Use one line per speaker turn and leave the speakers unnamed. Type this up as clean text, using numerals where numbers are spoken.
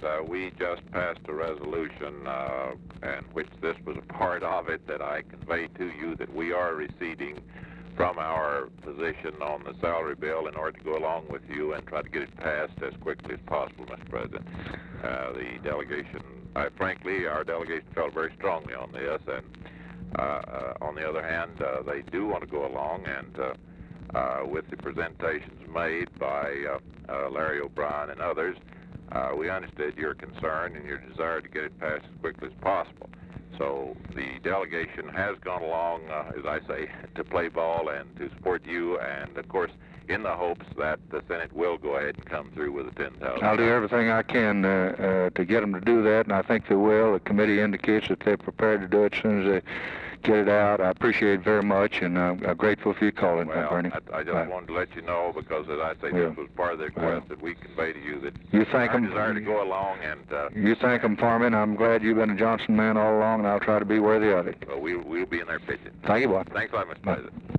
we just passed a resolution in which this was a part of it that I conveyed to you that we are receding from our position on the salary bill in order to go along with you and try to get it passed as quickly as possible, Mr. President. The delegation, frankly, our delegation felt very strongly on this, and on the other hand, they do want to go along, and with the presentations made by Larry O'Brien and others, we understood your concern and your desire to get it passed as quickly as possible. So the delegation has gone along, as I say, to play ball and to support you, and of course, in the hopes that the Senate will go ahead and come through with the $10,000.
I'll do everything I can to get them to do that, and I think they will. The committee indicates that they're prepared to do it as soon as they get it out. I appreciate it very much, and I'm grateful for you calling, Bernie.
I just wanted to let you know, because as I say, this was part of the request that we convey to you, that
you thank
our
them,
desire to go along, and
you thank them for me, and I'm glad you've been a Johnson man all along, and I'll try to be worthy of it.
we'll be in there pitching.
Thank you, boy.
Thanks a lot, Mr. President.